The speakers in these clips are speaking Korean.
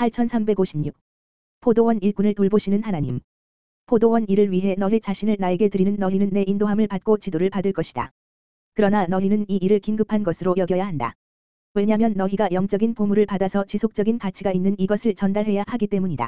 8356. 포도원 일꾼을 돌보시는 하나님. 포도원 일을 위해 너희 자신을 나에게 드리는 너희는 내 인도함을 받고 지도를 받을 것이다. 그러나 너희는 이 일을 긴급한 것으로 여겨야 한다. 왜냐하면 너희가 영적인 보물을 받아서 지속적인 가치가 있는 이것을 전달해야 하기 때문이다.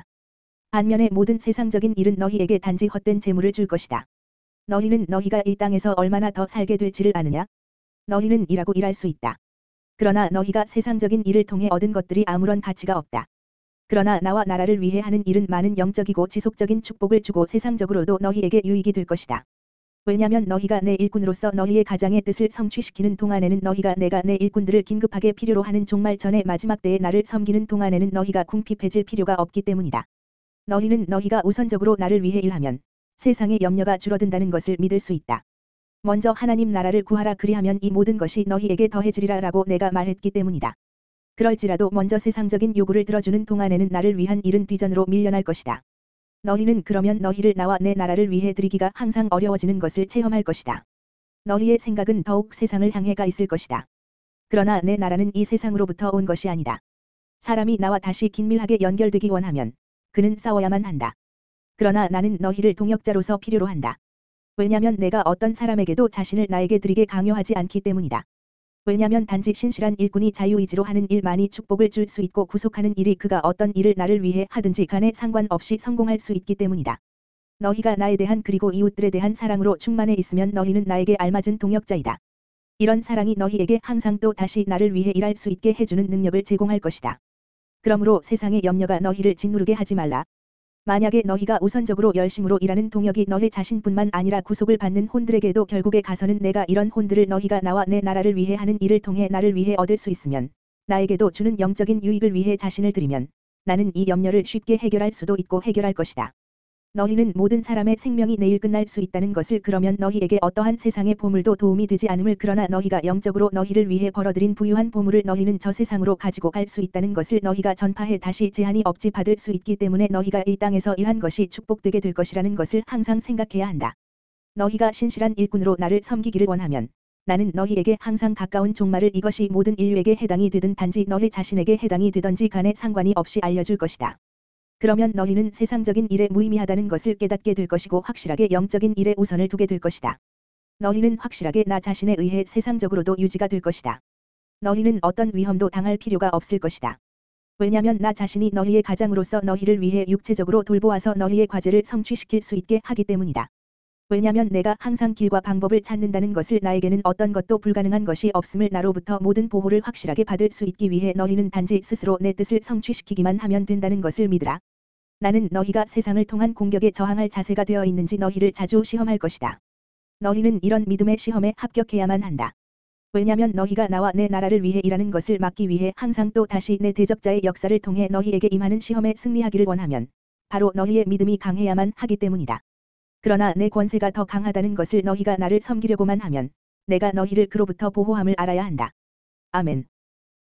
반면에 모든 세상적인 일은 너희에게 단지 헛된 재물을 줄 것이다. 너희는 너희가 이 땅에서 얼마나 더 살게 될지를 아느냐? 너희는 일하고 일할 수 있다. 그러나 너희가 세상적인 일을 통해 얻은 것들이 아무런 가치가 없다. 그러나 나와 나라를 위해 하는 일은 많은 영적이고 지속적인 축복을 주고 세상적으로도 너희에게 유익이 될 것이다. 왜냐하면 너희가 내 일꾼으로서 너희의 가장의 뜻을 성취시키는 동안에는 너희가 내가 내 일꾼들을 긴급하게 필요로 하는 종말 전의 마지막 때에 나를 섬기는 동안에는 너희가 궁핍해질 필요가 없기 때문이다. 너희는 너희가 우선적으로 나를 위해 일하면 세상의 염려가 줄어든다는 것을 믿을 수 있다. 먼저 하나님 나라를 구하라 그리하면 이 모든 것이 너희에게 더해지리라 라고 내가 말했기 때문이다. 그럴지라도 먼저 세상적인 요구를 들어주는 동안에는 나를 위한 일은 뒤전으로 밀려날 것이다. 너희는 그러면 너희를 나와 내 나라를 위해 드리기가 항상 어려워지는 것을 체험할 것이다. 너희의 생각은 더욱 세상을 향해 가 있을 것이다. 그러나 내 나라는 이 세상으로부터 온 것이 아니다. 사람이 나와 다시 긴밀하게 연결되기 원하면 그는 싸워야만 한다. 그러나 나는 너희를 동역자로서 필요로 한다. 왜냐하면 내가 어떤 사람에게도 자신을 나에게 드리게 강요하지 않기 때문이다. 왜냐하면 단지 신실한 일꾼이 자유의지로 하는 일만이 축복을 줄 수 있고 구속하는 일이 그가 어떤 일을 나를 위해 하든지 간에 상관없이 성공할 수 있기 때문이다. 너희가 나에 대한 그리고 이웃들에 대한 사랑으로 충만해 있으면 너희는 나에게 알맞은 동역자이다. 이런 사랑이 너희에게 항상 또 다시 나를 위해 일할 수 있게 해주는 능력을 제공할 것이다. 그러므로 세상의 염려가 너희를 짓누르게 하지 말라. 만약에 너희가 우선적으로 열심으로 일하는 동역이 너희 자신뿐만 아니라 구속을 받는 혼들에게도 결국에 가서는 내가 이런 혼들을 너희가 나와 내 나라를 위해 하는 일을 통해 나를 위해 얻을 수 있으면 나에게도 주는 영적인 유익을 위해 자신을 드리면 나는 이 염려를 쉽게 해결할 수도 있고 해결할 것이다. 너희는 모든 사람의 생명이 내일 끝날 수 있다는 것을 그러면 너희에게 어떠한 세상의 보물도 도움이 되지 않음을 그러나 너희가 영적으로 너희를 위해 벌어들인 부유한 보물을 너희는 저 세상으로 가지고 갈 수 있다는 것을 너희가 전파해 다시 제한이 없이 받을 수 있기 때문에 너희가 이 땅에서 일한 것이 축복되게 될 것이라는 것을 항상 생각해야 한다. 너희가 신실한 일꾼으로 나를 섬기기를 원하면 나는 너희에게 항상 가까운 종말을 이것이 모든 인류에게 해당이 되든 단지 너희 자신에게 해당이 되든지 간에 상관이 없이 알려줄 것이다. 그러면 너희는 세상적인 일에 무의미하다는 것을 깨닫게 될 것이고 확실하게 영적인 일에 우선을 두게 될 것이다. 너희는 확실하게 나 자신에 의해 세상적으로도 유지가 될 것이다. 너희는 어떤 위험도 당할 필요가 없을 것이다. 왜냐하면 나 자신이 너희의 가장으로서 너희를 위해 육체적으로 돌보아서 너희의 과제를 성취시킬 수 있게 하기 때문이다. 왜냐하면 내가 항상 길과 방법을 찾는다는 것을 나에게는 어떤 것도 불가능한 것이 없음을 나로부터 모든 보호를 확실하게 받을 수 있기 위해 너희는 단지 스스로 내 뜻을 성취시키기만 하면 된다는 것을 믿으라. 나는 너희가 세상을 통한 공격에 저항할 자세가 되어 있는지 너희를 자주 시험할 것이다. 너희는 이런 믿음의 시험에 합격해야만 한다. 왜냐하면 너희가 나와 내 나라를 위해 일하는 것을 막기 위해 항상 또 다시 내 대적자의 역사를 통해 너희에게 임하는 시험에 승리하기를 원하면 바로 너희의 믿음이 강해야만 하기 때문이다. 그러나 내 권세가 더 강하다는 것을 너희가 나를 섬기려고만 하면 내가 너희를 그로부터 보호함을 알아야 한다. 아멘.